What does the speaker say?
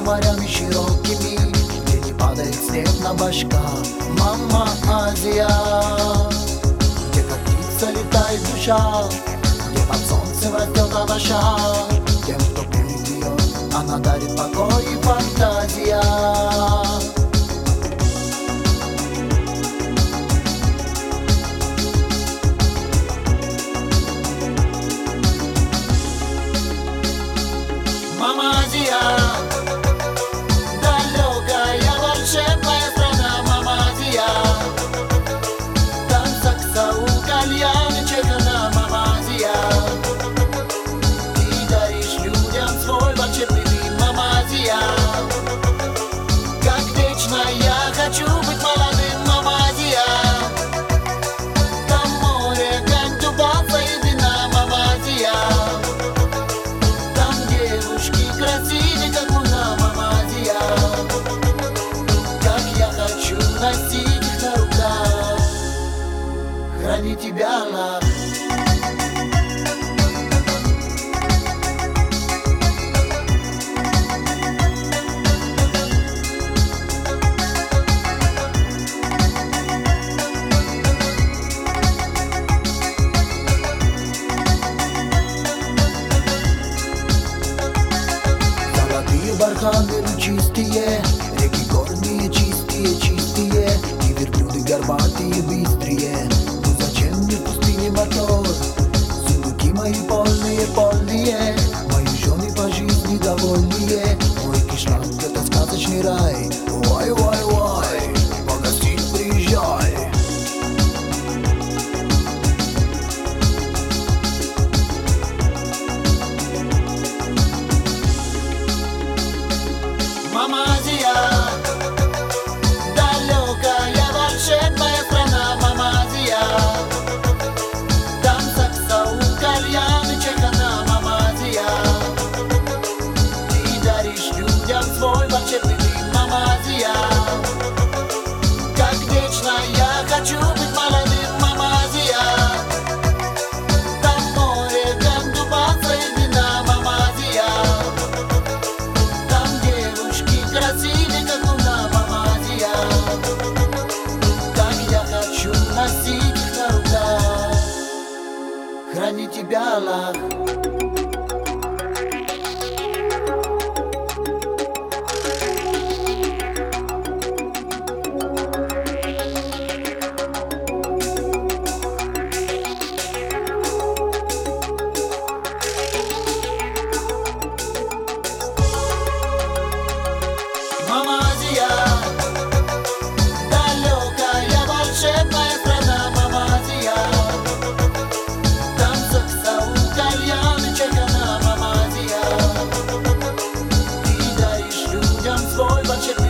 морями широкими, где не падает снег на башка. Мама Азия, где как птица летает душа, где под солнцем растет овоща. Тем, кто пилит ее, она дарит покой и фантазия. Мама Азия, далекая волшебная страна. Мама Азия, там саксау, кальян и чайхана. Мама Азия, ты даришь людям свой волшебный дым. Мама Азия, как вечно я хочу быть молодым. Мама Азия, там море, гань, тубаса и вина. Мама Азия, красивее, как луна. Мама Азия, как я хочу носить их на руках, храни тебя, Аллах. Барханы чистые, реки горные чистые, чистые, и верблюды горбатые быстрее. Ну зачем мне в пустыне мотор? Сундуки мои полные, полные, мои жены по жизни довольные. Мой кишлак — это сказочный рай. Ой, ой, ой, погостить приезжай. Мама Азия, далекая волшебная страна. Мама Азия, там саксау, кальян и чайхана. Мама Азия, ты даришь людям свой волшебный дым. Мама Азия, как вечно я хочу быть молодым. Мама Азия, там море, гань, тубаса и вина. Мама Азия, красивее, как луна. Мама Азия, как я хочу носить их на руках, храни тебя, Аллах. Мама Азия, далекая волшебная страна. Мама Азия, там саксау, кальян и чайхана. Мама Азия, ты даришь людям свой волшебный